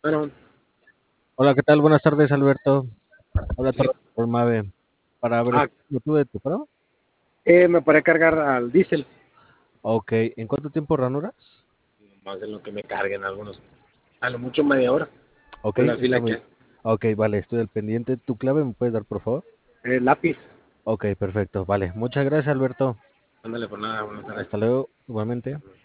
Bueno, Hola, ¿qué tal? Buenas tardes, Alberto. Habla sí. Torre por Mave para ver Ah, el motivo de tu paro. me podría cargar al diésel, Ok, ¿en cuánto tiempo ranuras? más en lo que me carguen algunos. A lo mucho media hora, Ok, por la está fila que muy. hay. Ok, vale, estoy al pendiente. ¿Tu clave me puedes dar, por favor? Lápiz. Ok, perfecto, vale. Muchas gracias, Alberto. Ándale, por nada, buenas tardes. Hasta luego, igualmente.